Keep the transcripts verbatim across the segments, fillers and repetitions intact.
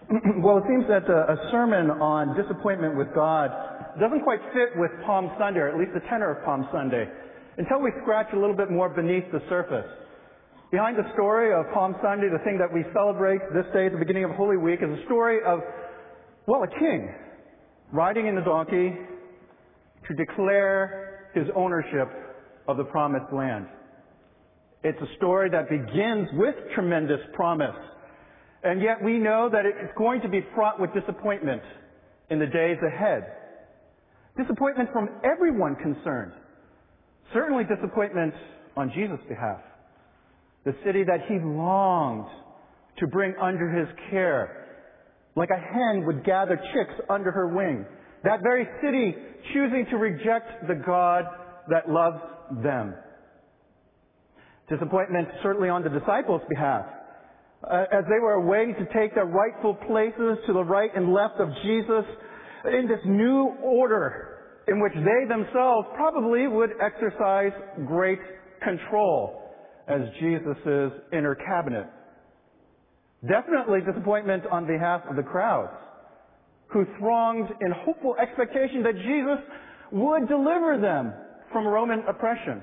Well, it seems that a, a sermon on disappointment with God doesn't quite fit with Palm Sunday, or at least the tenor of Palm Sunday, until we scratch a little bit more beneath the surface. Behind the story of Palm Sunday, the thing that we celebrate this day at the beginning of Holy Week, is a story of, well, a king riding in a donkey to declare his ownership of the promised land. It's a story that begins with tremendous promise. And yet we know that it's going to be fraught with disappointment in the days ahead. Disappointment from everyone concerned. Certainly disappointment on Jesus' behalf. The city that he longed to bring under his care, like a hen would gather chicks under her wing. That very city choosing to reject the God that loves them. Disappointment certainly on the disciples' behalf. Uh, as they were waiting to take their rightful places to the right and left of Jesus in this new order in which they themselves probably would exercise great control as Jesus' inner cabinet. Definitely disappointment on behalf of the crowds who thronged in hopeful expectation that Jesus would deliver them from Roman oppression.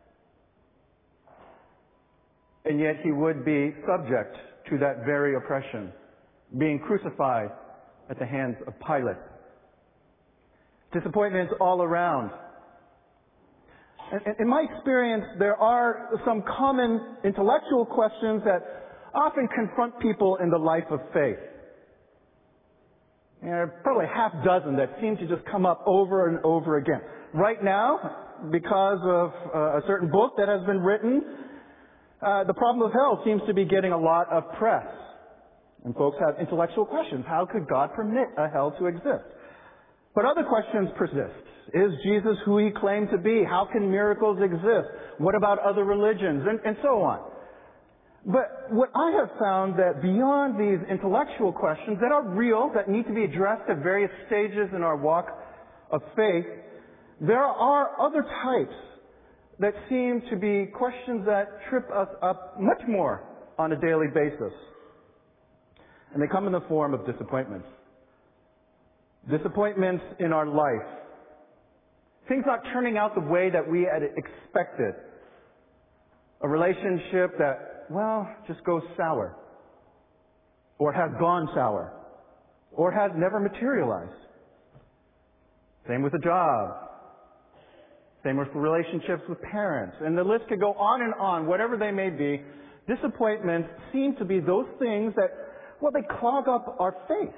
And yet he would be subject to that very oppression, being crucified at the hands of Pilate. Disappointments all around. In my experience, there are some common intellectual questions that often confront people in the life of faith. And there are probably a half dozen that seem to just come up over and over again. Right now, because of uh, a certain book that has been written, uh, the problem of hell seems to be getting a lot of press. And folks have intellectual questions. How could God permit a hell to exist? But other questions persist. Is Jesus who he claimed to be? How can miracles exist? What about other religions? And, and so on. But what I have found that beyond these intellectual questions that are real, that need to be addressed at various stages in our walk of faith, there are other types that seem to be questions that trip us up much more on a daily basis. And they come in the form of disappointments. Disappointments in our life. Things not turning out the way that we had expected. A relationship that, well, just goes sour. Or has gone sour. Or has never materialized. Same with a job. Same with relationships with parents. And the list could go on and on, whatever they may be. Disappointments seem to be those things that, well, they clog up our faith.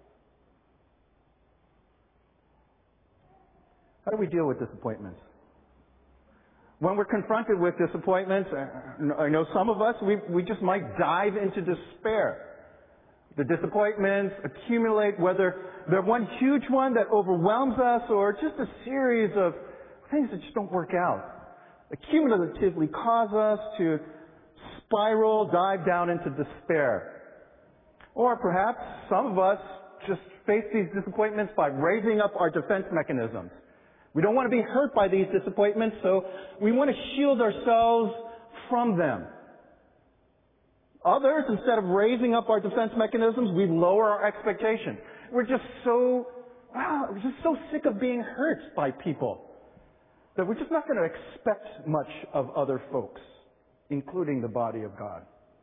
How do we deal with disappointments? When we're confronted with disappointments, I know some of us, we, we just might dive into despair. The disappointments accumulate, whether they're one huge one that overwhelms us or just a series of things that just don't work out. Accumulatively cause us to spiral, dive down into despair. Or perhaps some of us just face these disappointments by raising up our defense mechanisms. We don't want to be hurt by these disappointments, so we want to shield ourselves from them. Others, instead of raising up our defense mechanisms, we lower our expectation. We're just so, wow, we're just so sick of being hurt by people that we're just not going to expect much of other folks, including the body of God.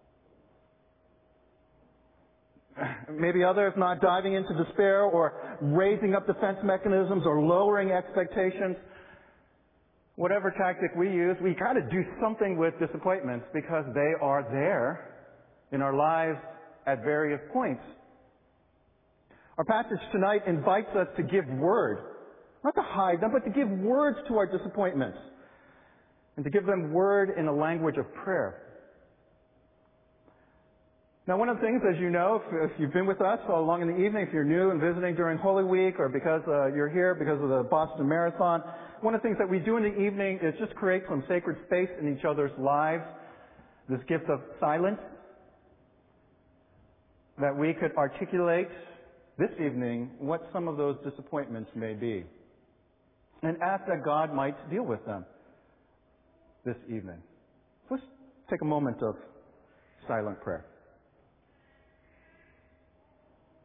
Maybe others not diving into despair or raising up defense mechanisms or lowering expectations. Whatever tactic we use, we got to do something with disappointments because they are there in our lives at various points. Our passage tonight invites us to give word, not to hide them, but to give words to our disappointments and to give them word in a language of prayer. Now, one of the things, as you know, if, if you've been with us all along in the evening, if you're new and visiting during Holy Week or because uh, you're here because of the Boston Marathon, one of the things that we do in the evening is just create some sacred space in each other's lives, this gift of silence, that we could articulate this evening what some of those disappointments may be and ask that God might deal with them this evening. Let's take a moment of silent prayer.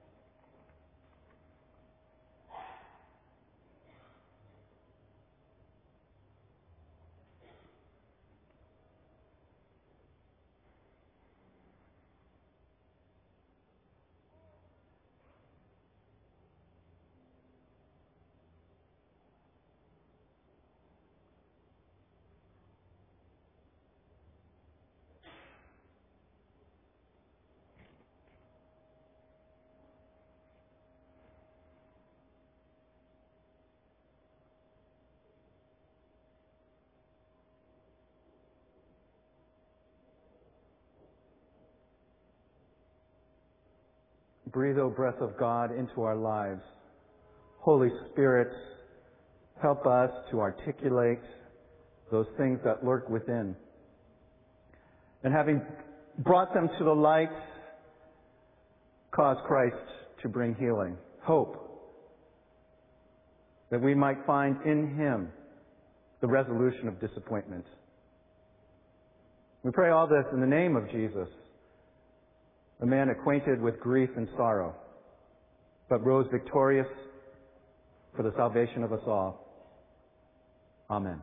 breathe, O breath of God, into our lives. Holy Spirit, help us to articulate those things that lurk within. And having brought them to the light, cause Christ to bring healing, hope, that we might find in Him the resolution of disappointment. We pray all this in the name of Jesus, a man acquainted with grief and sorrow, but rose victorious for the salvation of us all. Amen.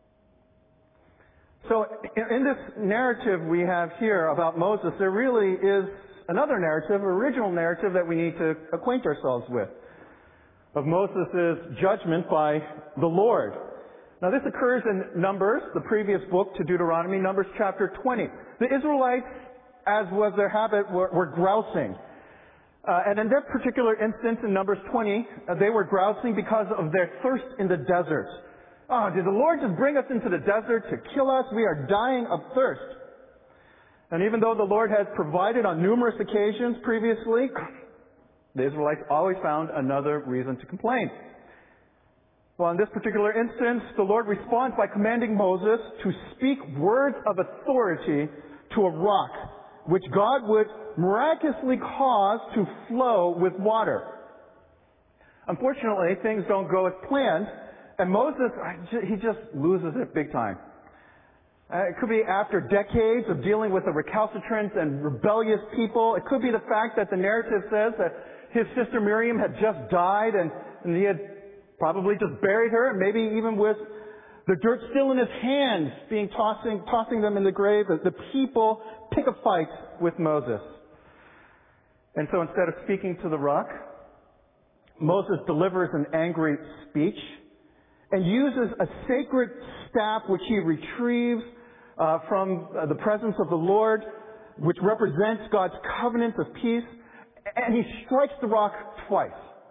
So in this narrative we have here about Moses, there really is another narrative, original narrative that we need to acquaint ourselves with, of Moses' judgment by the Lord. Now this occurs in Numbers, the previous book to Deuteronomy, Numbers chapter twenty. The Israelites, as was their habit, were, were grousing. Uh, and in that particular instance in Numbers twenty, uh, they were grousing because of their thirst in the desert. Oh, did the Lord just bring us into the desert to kill us? We are dying of thirst. And even though the Lord has provided on numerous occasions previously, the Israelites always found another reason to complain. Well, in this particular instance, the Lord responds by commanding Moses to speak words of authority to a rock, which God would miraculously cause to flow with water. Unfortunately, things don't go as planned, and Moses, he just loses it big time. Uh, it could be after decades of dealing with the recalcitrant and rebellious people. It could be the fact that the narrative says that his sister Miriam had just died and, and he had probably just buried her, and maybe even with the dirt still in his hands, being tossing, tossing them in the grave. The people pick a fight with Moses. And so instead of speaking to the rock, Moses delivers an angry speech and uses a sacred staff which he retrieves uh, from uh, the presence of the Lord, which represents God's covenant of peace, and he strikes the rock twice.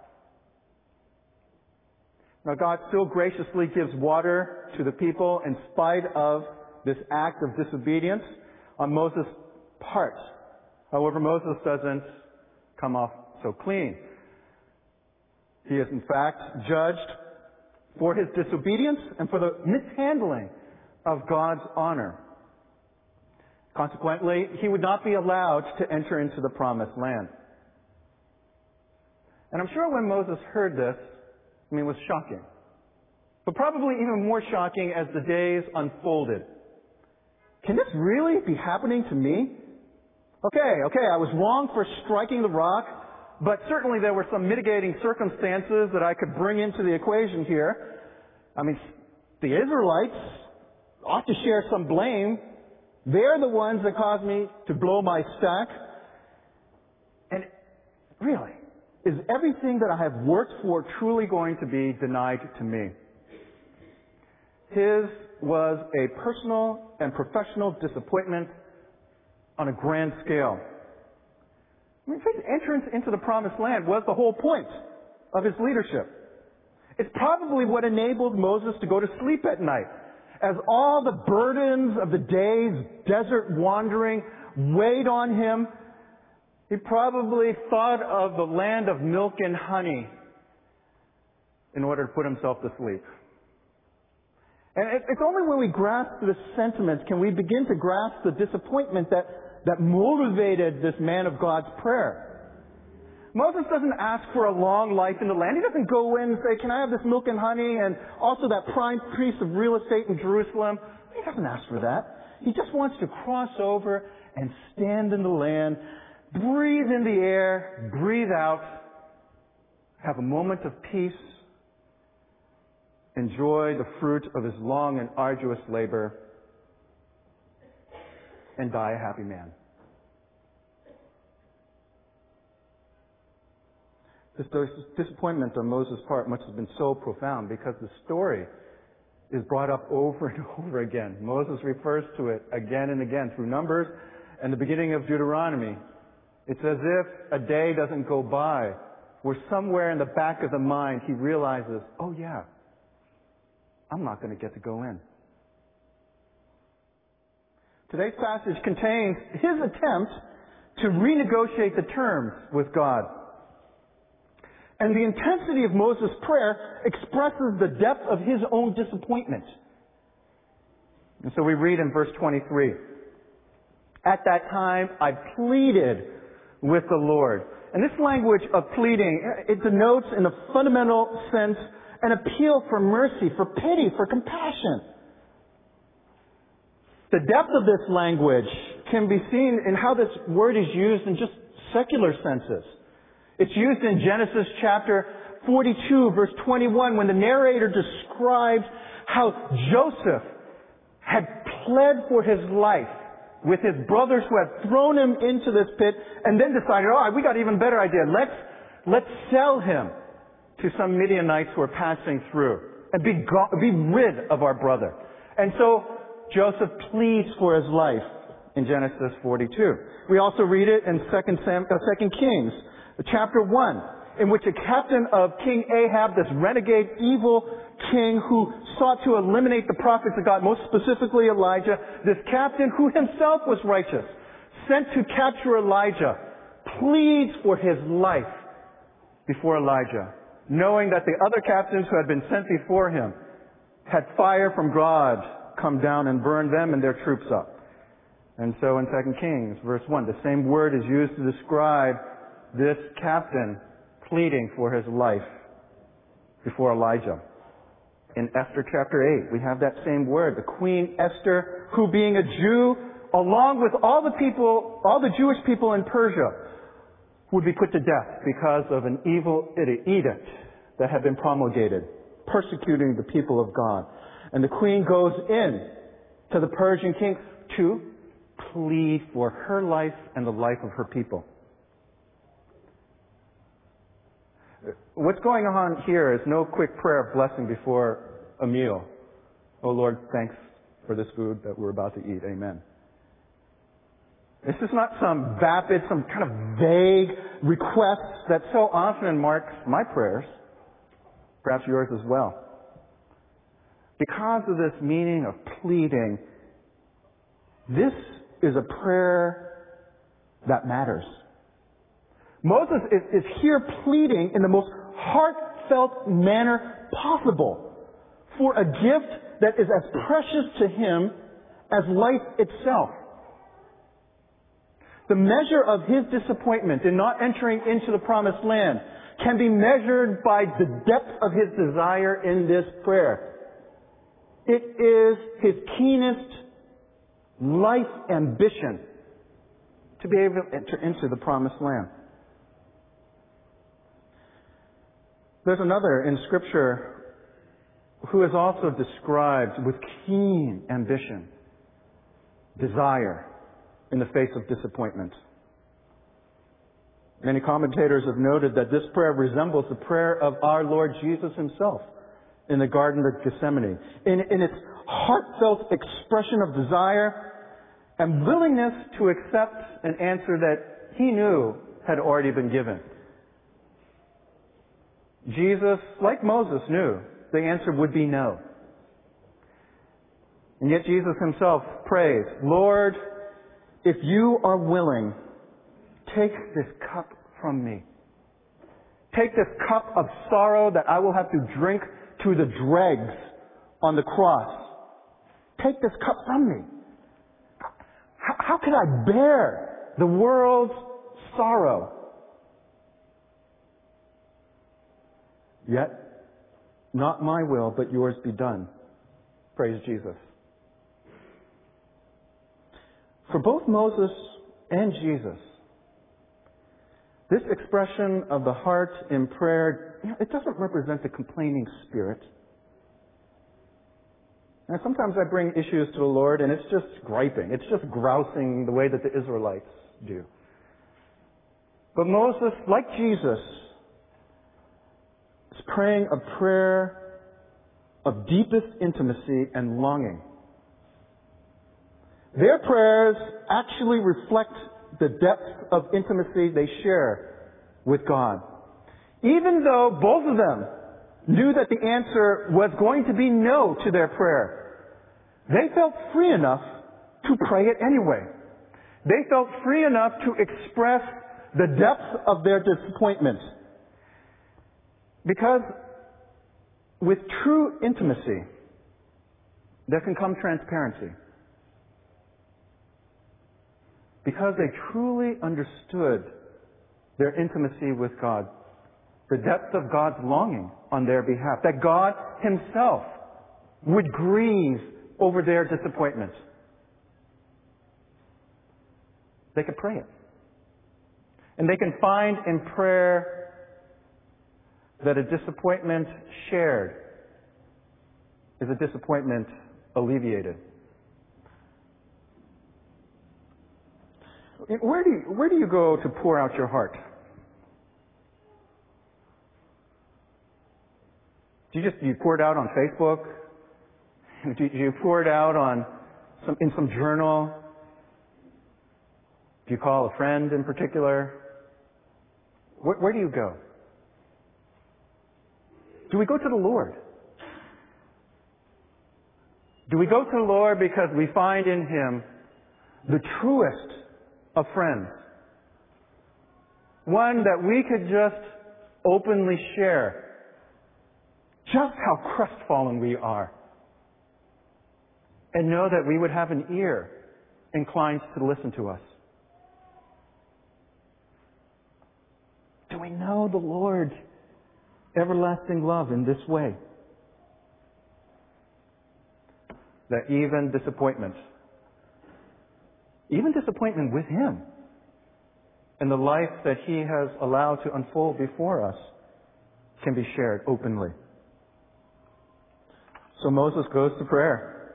Now God still graciously gives water to the people in spite of this act of disobedience on Moses' part. However, Moses doesn't come off so clean. He is in fact judged for his disobedience and for the mishandling of God's honor. Consequently, he would not be allowed to enter into the promised land. And I'm sure when Moses heard this, I mean, it was shocking. But probably even more shocking as the days unfolded. Can this really be happening to me? Okay, okay, I was wrong for striking the rock, but certainly there were some mitigating circumstances that I could bring into the equation here. I mean, the Israelites ought to share some blame. They're the ones that caused me to blow my stack. And really, is everything that I have worked for truly going to be denied to me? His was a personal and professional disappointment on a grand scale. I mean, his entrance into the promised land was the whole point of his leadership. It's probably what enabled Moses to go to sleep at night, as all the burdens of the day's desert wandering weighed on him. He probably thought of the land of milk and honey in order to put himself to sleep. And it's only when we grasp the sentiments can we begin to grasp the disappointment that, that motivated this man of God's prayer. Moses doesn't ask for a long life in the land. He doesn't go in and say, can I have this milk and honey and also that prime piece of real estate in Jerusalem? He doesn't ask for that. He just wants to cross over and stand in the land, breathe in the air, breathe out, have a moment of peace, enjoy the fruit of his long and arduous labor, and die a happy man. This disappointment on Moses' part must have been so profound because the story is brought up over and over again. Moses refers to it again and again through Numbers and the beginning of Deuteronomy. It's as if a day doesn't go by where somewhere in the back of the mind he realizes, oh yeah, I'm not going to get to go in. Today's passage contains his attempt to renegotiate the terms with God. And the intensity of Moses' prayer expresses the depth of his own disappointment. And so we read in verse twenty-three, "At that time I pleaded with the Lord." And this language of pleading, it denotes in a fundamental sense an appeal for mercy, for pity, for compassion. The depth of this language can be seen in how this word is used in just secular senses. It's used in Genesis chapter forty-two, verse twenty-one, when the narrator describes how Joseph had pled for his life with his brothers who had thrown him into this pit and then decided, oh, we got an even better idea. Let's, let's sell him to some Midianites who are passing through and be, go- be rid of our brother. And so Joseph pleads for his life in Genesis forty-two. We also read it in Second Sam, uh, Second Kings, chapter one, in which a captain of King Ahab, this renegade, evil king who sought to eliminate the prophets of God, most specifically Elijah, this captain who himself was righteous, sent to capture Elijah, pleads for his life before Elijah, knowing that the other captains who had been sent before him had fire from God come down and burn them and their troops up. And so in Second Kings, verse one, the same word is used to describe this captain pleading for his life before Elijah. In Esther chapter eight, we have that same word. The Queen Esther, who being a Jew, along with all the people, all the Jewish people in Persia, would be put to death because of an evil edict that had been promulgated, persecuting the people of God. And the queen goes in to the Persian king to plead for her life and the life of her people. What's going on here is no quick prayer of blessing before a meal. Oh Lord, thanks for this food that we're about to eat. Amen. This is not some vapid, some kind of vague request that so often marks my prayers, perhaps yours as well. Because of this meaning of pleading, this is a prayer that matters. Moses is, is here pleading in the most heartfelt manner possible for a gift that is as precious to him as life itself. The measure of his disappointment in not entering into the promised land can be measured by the depth of his desire in this prayer. It is his keenest life ambition to be able to enter into the promised land. There's another in Scripture who is also described with keen ambition, desire in the face of disappointment. Many commentators have noted that this prayer resembles the prayer of our Lord Jesus himself in the Garden of Gethsemane, in, in its heartfelt expression of desire and willingness to accept an answer that he knew had already been given. Jesus, like Moses, knew the answer would be no. And yet Jesus himself prays, Lord, if you are willing, take this cup from me. Take this cup of sorrow that I will have to drink to the dregs on the cross. Take this cup from me. How, how can I bear the world's sorrow? Yet, not my will, but yours be done. Praise Jesus. For both Moses and Jesus, this expression of the heart in prayer, you know, it doesn't represent the complaining spirit. And sometimes I bring issues to the Lord and it's just griping. It's just grousing the way that the Israelites do. But Moses, like Jesus, is praying a prayer of deepest intimacy and longing. Their prayers actually reflect the depth of intimacy they share with God. Even though both of them knew that the answer was going to be no to their prayer, they felt free enough to pray it anyway. They felt free enough to express the depths of their disappointment. Because with true intimacy, there can come transparency. Because they truly understood their intimacy with God, the depth of God's longing on their behalf, that God Himself would grieve over their disappointments. They could pray it. And they can find in prayer that a disappointment shared is a disappointment alleviated. Where do you, where do you go to pour out your heart? Do you just do you pour it out on Facebook? Do you pour it out on some in some journal? Do you call a friend in particular? Where, where do you go? Do we go to the Lord? Do we go to the Lord because we find in Him the truest of friends? One that we could just openly share just how crestfallen we are, and know that we would have an ear inclined to listen to us. Do we know the Lord's everlasting love in this way? That even disappointment, even disappointment with Him and the life that He has allowed to unfold before us can be shared openly. So Moses goes to prayer.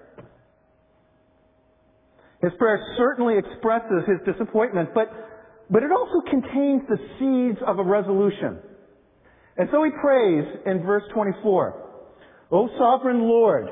His prayer certainly expresses his disappointment, but, but it also contains the seeds of a resolution. And so he prays in verse twenty-four, O sovereign Lord,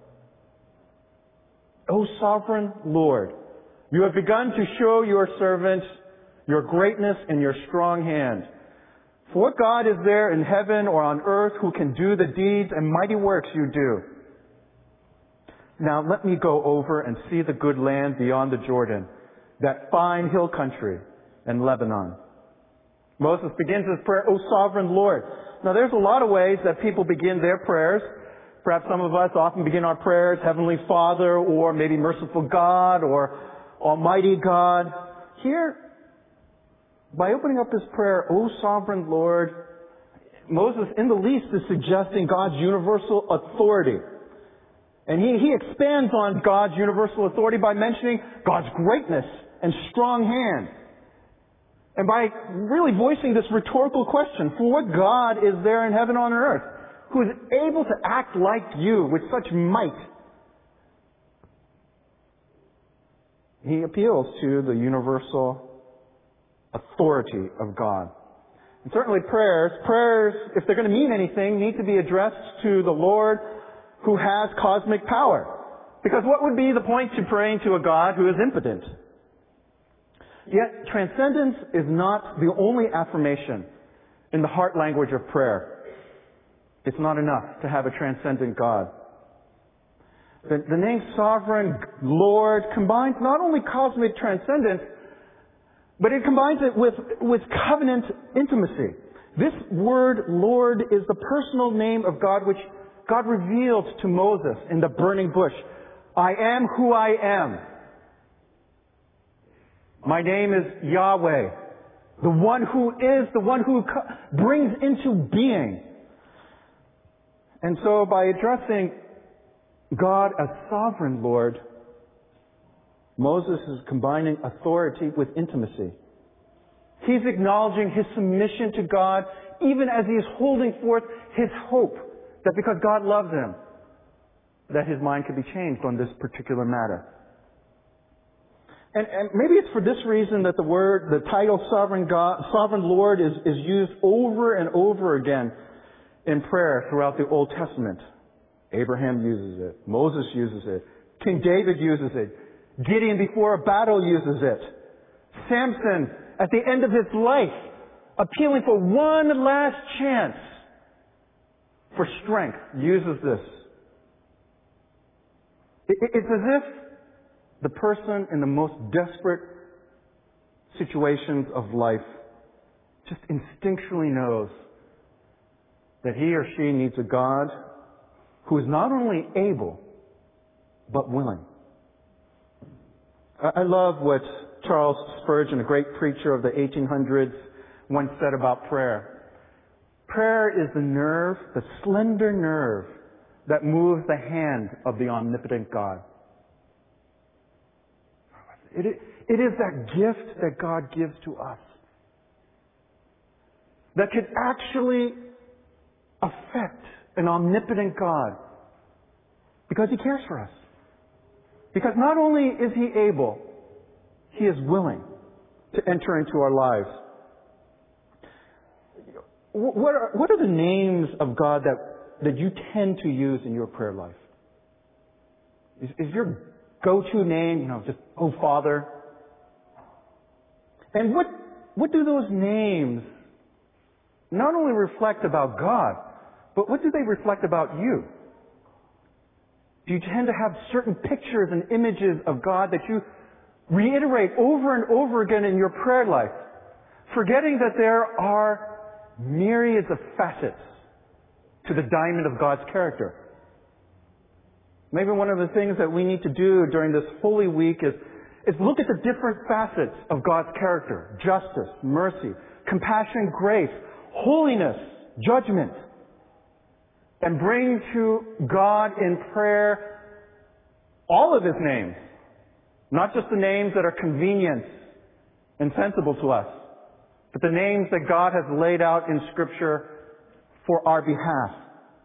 O sovereign Lord, you have begun to show your servant your greatness and your strong hand. For what God is there in heaven or on earth who can do the deeds and mighty works you do? Now let me go over and see the good land beyond the Jordan, that fine hill country and Lebanon. Moses begins his prayer, O sovereign Lord. Now there's a lot of ways that people begin their prayers. Perhaps some of us often begin our prayers, Heavenly Father, or maybe Merciful God, or Almighty God. Here, by opening up his prayer, O sovereign Lord, Moses in the least is suggesting God's universal authority. And he, he expands on God's universal authority by mentioning God's greatness and strong hand. And by really voicing this rhetorical question, for what God is there in heaven on earth, who is able to act like you with such might? He appeals to the universal authority of God. And certainly prayers, prayers, if they're going to mean anything, need to be addressed to the Lord who has cosmic power. Because what would be the point to praying to a God who is impotent? Yet, transcendence is not the only affirmation in the heart language of prayer. It's not enough to have a transcendent God. The, the name Sovereign Lord combines not only cosmic transcendence, but it combines it with, with covenant intimacy. This word Lord is the personal name of God which God revealed to Moses in the burning bush. I am who I am. My name is Yahweh, the one who is, the one who brings into being. And so by addressing God as sovereign Lord, Moses is combining authority with intimacy. He's acknowledging his submission to God even as he is holding forth his hope that because God loves him, that his mind could be changed on this particular matter. And, and maybe it's for this reason that the word, the title Sovereign God, Sovereign Lord is, is used over and over again in prayer throughout the Old Testament. Abraham uses it. Moses uses it. King David uses it. Gideon before a battle uses it. Samson at the end of his life appealing for one last chance for strength uses this. It, it's as if the person in the most desperate situations of life just instinctually knows that he or she needs a God who is not only able, but willing. I love what Charles Spurgeon, a great preacher of the eighteen hundreds, once said about prayer. Prayer is the nerve, the slender nerve that moves the hand of the omnipotent God. It is, it is that gift that God gives to us that could actually affect an omnipotent God because he cares for us. Because not only is he able, he is willing to enter into our lives. What are, what are the names of God that, that you tend to use in your prayer life? Is, is your go-to name, you know, just, oh, Father? And what, what do those names not only reflect about God, but what do they reflect about you? Do you tend to have certain pictures and images of God that you reiterate over and over again in your prayer life, forgetting that there are myriads of facets to the diamond of God's character? Maybe one of the things that we need to do during this Holy Week is, is look at the different facets of God's character: justice, mercy, compassion, grace, holiness, judgment, and bring to God in prayer all of his names, not just the names that are convenient and sensible to us, but the names that God has laid out in Scripture for our behalf.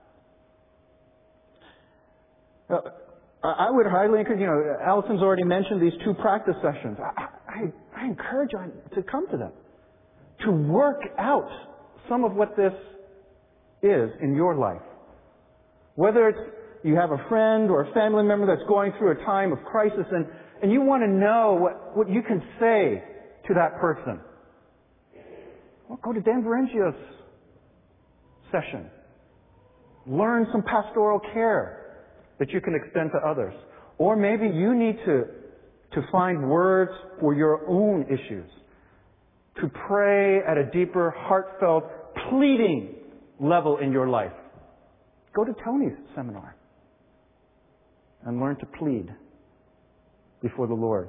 Uh, I would highly encourage, you know, Allison's already mentioned these two practice sessions. I, I, I encourage you to come to them, to work out some of what this is in your life. Whether it's you have a friend or a family member that's going through a time of crisis and, and you want to know what, what you can say to that person. Well, go to Dan Varengio's session. Learn some pastoral care that you can extend to others. Or maybe you need to, to find words for your own issues. To pray at a deeper, heartfelt, pleading level in your life. Go to Tony's seminar and learn to plead before the Lord.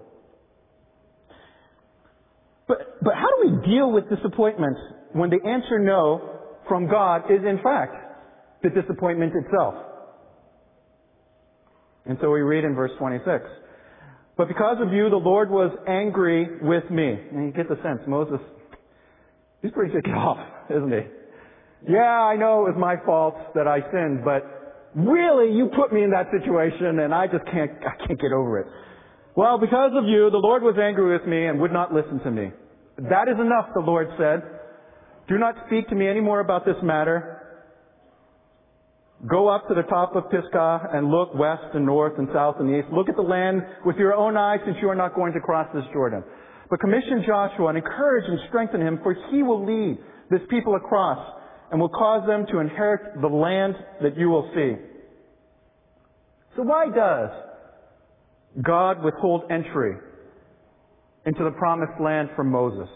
But, but how do we deal with disappointment when the answer no from God is in fact the disappointment itself? And so we read in verse twenty-six, "But because of you, the Lord was angry with me." And you get the sense, Moses, he's pretty ticked off, isn't he? Yeah, I know it was my fault that I sinned, but really you put me in that situation and I just can't, I can't get over it. "Well, because of you, the Lord was angry with me and would not listen to me. That is enough," the Lord said. "Do not speak to me any more about this matter. Go up to the top of Pisgah and look west and north and south and east. Look at the land with your own eyes, since you are not going to cross this Jordan. But commission Joshua and encourage and strengthen him, for he will lead this people across and will cause them to inherit the land that you will see." So why does God withhold entry into the promised land from Moses?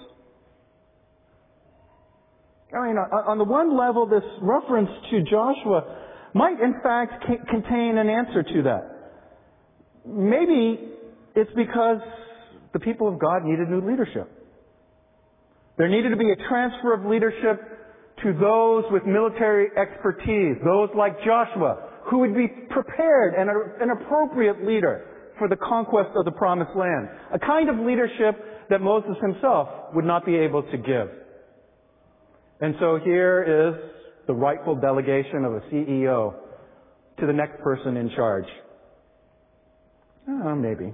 I mean, on the one level, this reference to Joshua might in fact contain an answer to that. Maybe it's because the people of God needed new leadership. There needed to be a transfer of leadership to those with military expertise, those like Joshua, who would be prepared and an appropriate leader for the conquest of the promised land. A kind of leadership that Moses himself would not be able to give. And so here is the rightful delegation of a C E O to the next person in charge. Oh, maybe.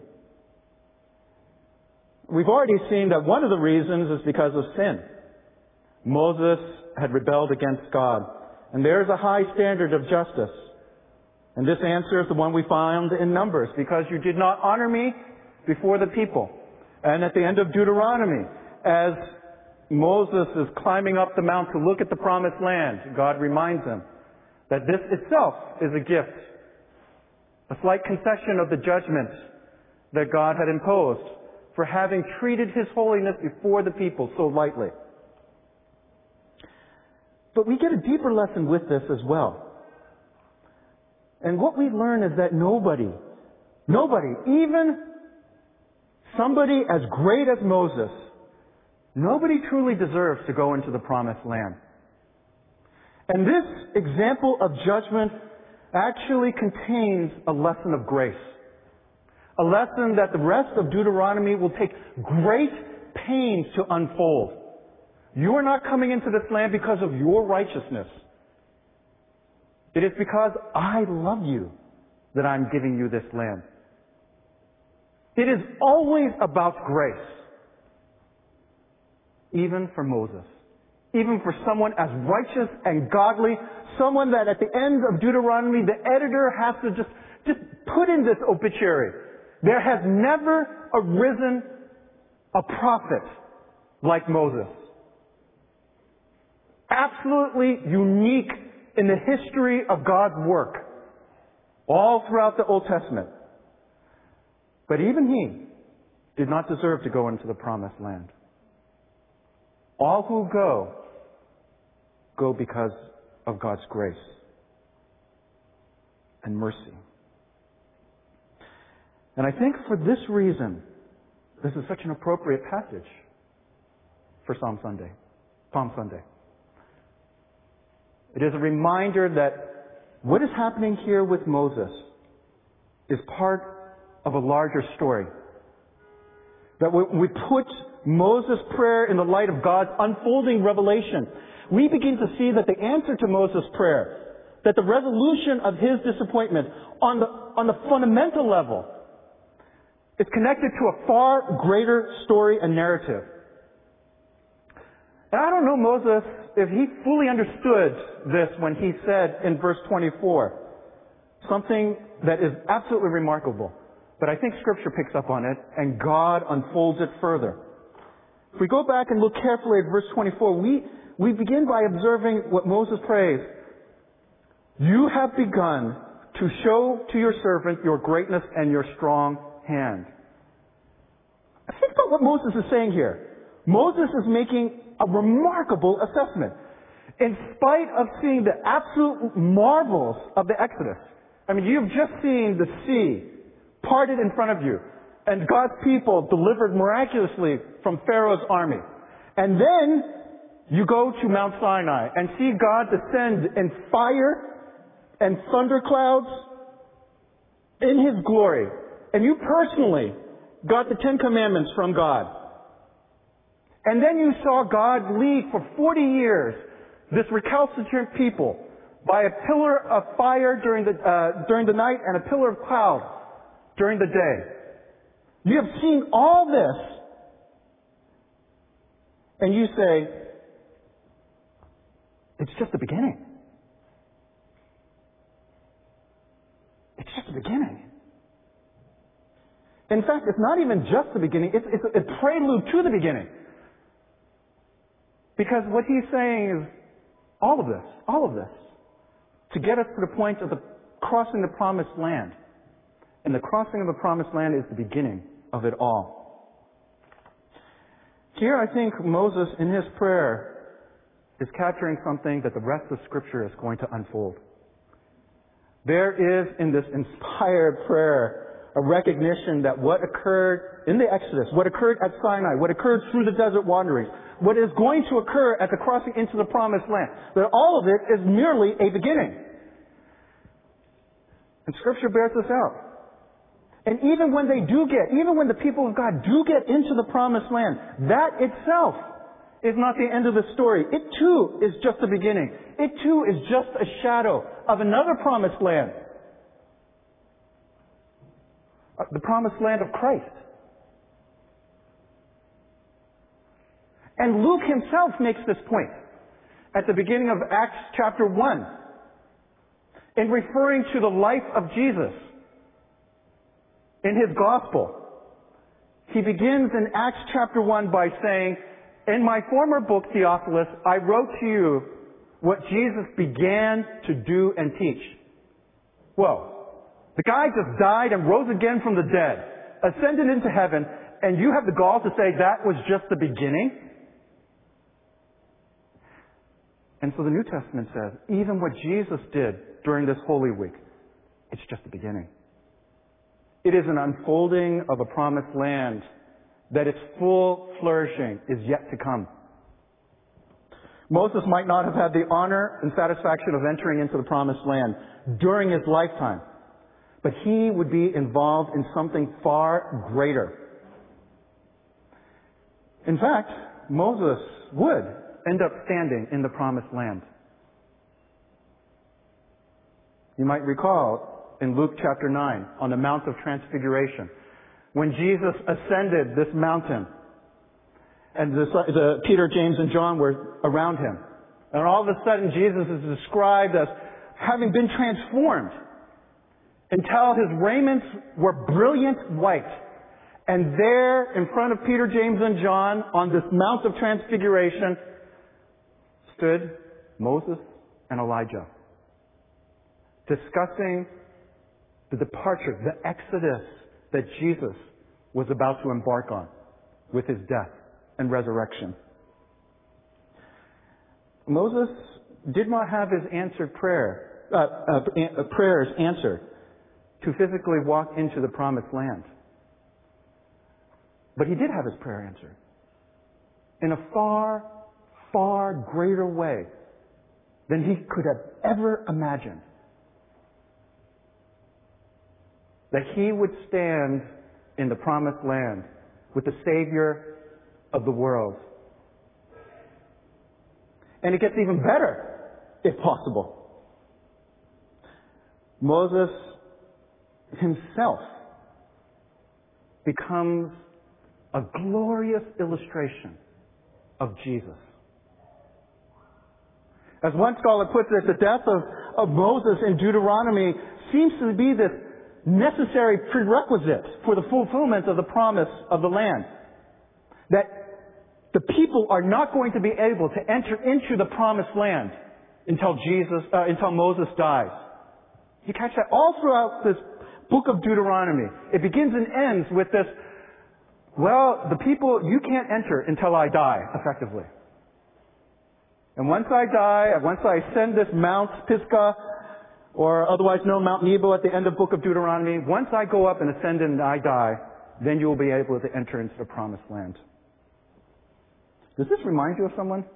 We've already seen that one of the reasons is because of sin. Moses had rebelled against God. And there's a high standard of justice. And this answer is the one we found in Numbers. "Because you did not honor me before the people." And at the end of Deuteronomy, as Moses is climbing up the mount to look at the promised land, God reminds him that this itself is a gift, a slight concession of the judgment that God had imposed for having treated His holiness before the people so lightly. But we get a deeper lesson with this as well. And what we learn is that nobody, nobody, even somebody as great as Moses, nobody truly deserves to go into the promised land. And this example of judgment actually contains a lesson of grace. A lesson that the rest of Deuteronomy will take great pains to unfold. You are not coming into this land because of your righteousness. It is because I love you that I'm giving you this land. It is always about grace. Even for Moses. Even for someone as righteous and godly. Someone that at the end of Deuteronomy, the editor has to just, just put in this obituary. There has never arisen a prophet like Moses. Absolutely unique in the history of God's work. All throughout the Old Testament. But even he did not deserve to go into the promised land. All who go, go because of God's grace and mercy. And I think for this reason, this is such an appropriate passage for Psalm Sunday, Palm Sunday. It is a reminder that what is happening here with Moses is part of a larger story. That when we put Moses' prayer in the light of God's unfolding revelation, we begin to see that the answer to Moses' prayer, that the resolution of his disappointment on the, on the fundamental level is connected to a far greater story and narrative. And I don't know Moses if he fully understood this when he said in verse twenty-four, something that is absolutely remarkable. But I think Scripture picks up on it and God unfolds it further. If we go back and look carefully at verse twenty-four, we, we begin by observing what Moses prays. You have begun to show to your servant your greatness and your strong hand. Think about what Moses is saying here. Moses is making a remarkable assessment. In spite of seeing the absolute marvels of the Exodus. I mean, you've just seen the sea parted in front of you. And God's people delivered miraculously from Pharaoh's army. And then you go to Mount Sinai and see God descend in fire and thunderclouds in His glory. And you personally got the Ten Commandments from God. And then you saw God lead for forty years this recalcitrant people by a pillar of fire during the, uh, during the night and a pillar of cloud during the day. You have seen all this, and you say, it's just the beginning. It's just the beginning. In fact, it's not even just the beginning, it's, it's a prelude to the beginning. Because what he's saying is all of this, all of this, to get us to the point of the crossing the promised land. And the crossing of the promised land is the beginning of it all. Here I think Moses in his prayer is capturing something that the rest of Scripture is going to unfold. There is in this inspired prayer a recognition that what occurred in the Exodus, what occurred at Sinai, what occurred through the desert wanderings, what is going to occur at the crossing into the promised land, that all of it is merely a beginning. And Scripture bears this out. And even when they do get, even when the people of God do get into the promised land, that itself is not the end of the story. It too is just the beginning. It too is just a shadow of another promised land. The promised land of Christ. And Luke himself makes this point at the beginning of Acts chapter one in referring to the life of Jesus. In his gospel, he begins in Acts chapter one by saying, in my former book, Theophilus, I wrote to you what Jesus began to do and teach. Whoa. The guy just died and rose again from the dead, ascended into heaven, and you have the gall to say that was just the beginning? And so the New Testament says, even what Jesus did during this Holy Week, it's just the beginning. It is an unfolding of a promised land that its full flourishing is yet to come. Moses might not have had the honor and satisfaction of entering into the promised land during his lifetime, but he would be involved in something far greater. In fact, Moses would end up standing in the promised land. You might recall in Luke chapter nine, on the Mount of Transfiguration, when Jesus ascended this mountain, and the, the, Peter, James, and John were around him. And all of a sudden, Jesus is described as having been transformed until his raiments were brilliant white. And there, in front of Peter, James, and John, on this Mount of Transfiguration, stood Moses and Elijah, discussing the departure, the exodus that Jesus was about to embark on with his death and resurrection. Moses did not have his answered prayer, uh, uh, prayers answered to physically walk into the promised land. But he did have his prayer answered in a far, far greater way than he could have ever imagined. That he would stand in the promised land with the Savior of the world. And it gets even better, if possible. Moses himself becomes a glorious illustration of Jesus. As one scholar puts it, the death of, of Moses in Deuteronomy seems to be this necessary prerequisite for the fulfillment of the promise of the land. That the people are not going to be able to enter into the promised land until Jesus, uh, until Moses dies. You catch that all throughout this book of Deuteronomy. It begins and ends with this, well, the people, you can't enter until I die, effectively. And once I die, once I ascend this Mount Pisgah, or otherwise known Mount Nebo at the end of the book of Deuteronomy, once I go up and ascend and I die, then you will be able to enter into the promised land. Does this remind you of someone?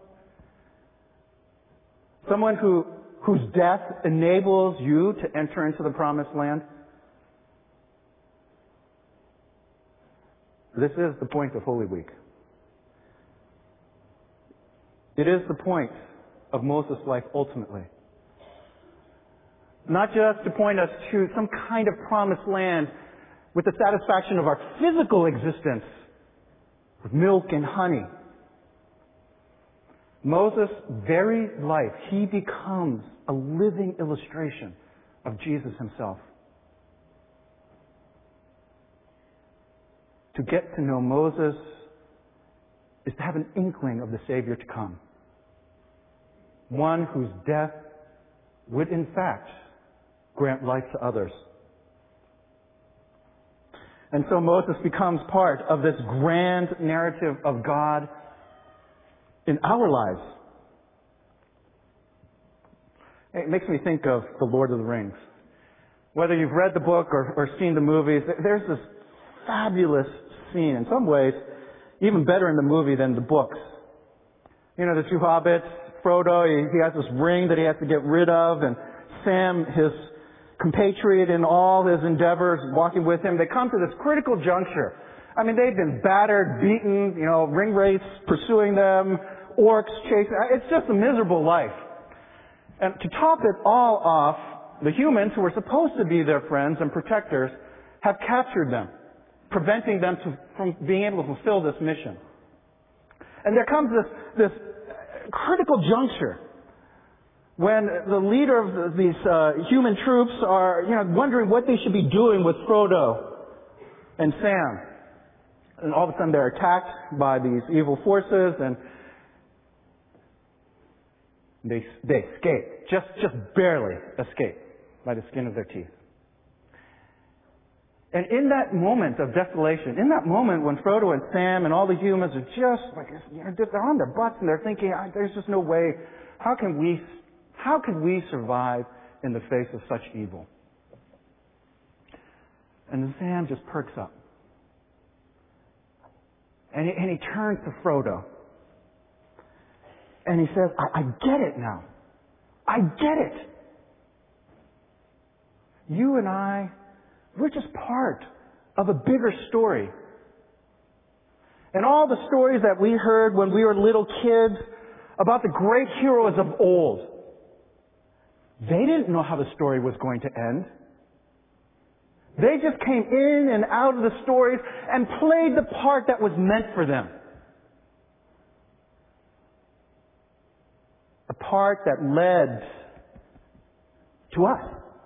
Someone who, whose death enables you to enter into the promised land? This is the point of Holy Week. It is the point of Moses' life ultimately. Not just to point us to some kind of promised land with the satisfaction of our physical existence with milk and honey. Moses' very life, he becomes a living illustration of Jesus himself. To get to know Moses is to have an inkling of the Savior to come. One whose death would in fact grant life to others. And so Moses becomes part of this grand narrative of God in our lives. It makes me think of The Lord of the Rings. Whether you've read the book or, or seen the movies, there's this fabulous scene, in some ways, even better in the movie than the books. You know, the two hobbits, Frodo, he, he has this ring that he has to get rid of, and Sam, his compatriot in all his endeavors, walking with him, they come to this critical juncture. I mean, they've been battered, beaten, you know, ring wraiths pursuing them, orcs chasing. It's just a miserable life. And to top it all off, the humans who were supposed to be their friends and protectors have captured them, preventing them to, from being able to fulfill this mission. And there comes this, this critical juncture when the leader of these uh, human troops are, you know, wondering what they should be doing with Frodo and Sam. And all of a sudden they're attacked by these evil forces, and they they escape. Just just barely escape by the skin of their teeth. And in that moment of desolation, in that moment when Frodo and Sam and all the humans are just like, you know, they're on their butts and they're thinking, there's just no way. How can we, how can we survive in the face of such evil? And then Sam just perks up. And he, and he turns to Frodo. And he says, I, I get it now. I get it. You and I, we're just part of a bigger story. And all the stories that we heard when we were little kids about the great heroes of old, they didn't know how the story was going to end. They just came in and out of the stories and played the part that was meant for them. A part that led to us.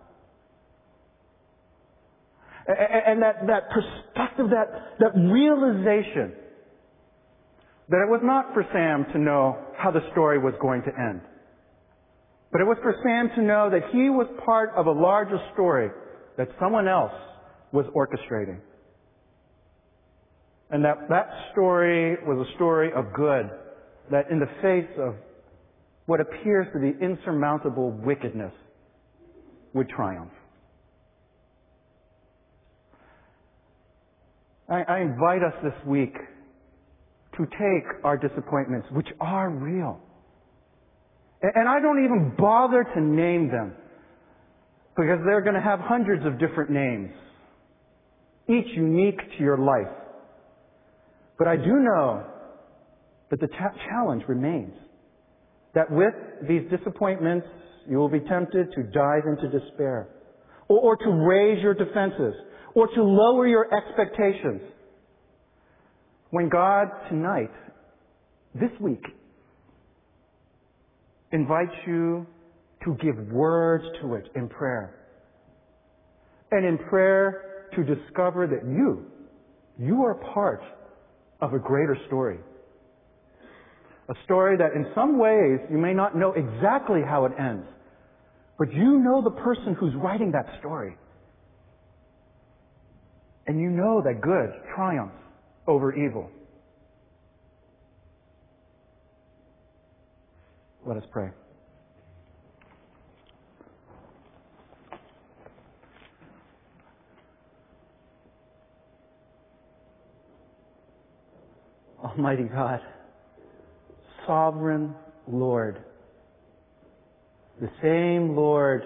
And that, that perspective, that, that realization that it was not for Sam to know how the story was going to end. But it was for Sam to know that he was part of a larger story that someone else was orchestrating. And that that story was a story of good, that in the face of what appears to be insurmountable wickedness would triumph. I, I invite us this week to take our disappointments, which are real. And, and I don't even bother to name them, because they're going to have hundreds of different names, each unique to your life. But I do know that the cha- challenge remains, that with these disappointments, you will be tempted to dive into despair, or, or to raise your defenses, or to lower your expectations. When God tonight, this week, invites you to give words to it in prayer. And in prayer to discover that you, you are part of a greater story. A story that in some ways you may not know exactly how it ends, but you know the person who's writing that story. And you know that good triumphs over evil. Let us pray. Almighty God, Sovereign Lord, the same Lord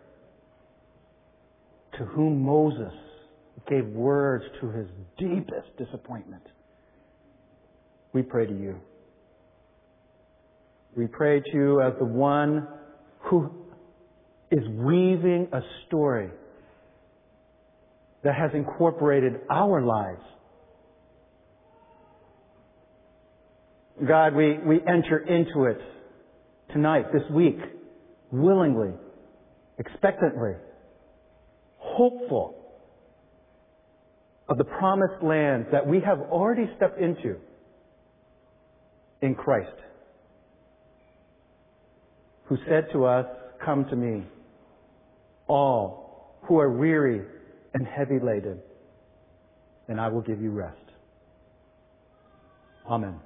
to whom Moses gave words to his deepest disappointment, we pray to you. We pray to you as the one who is weaving a story that has incorporated our lives. God, we, we enter into it tonight, this week, willingly, expectantly, hopeful of the promised land that we have already stepped into in Christ, who said to us, "Come to me, all who are weary and heavy laden, and I will give you rest." Amen.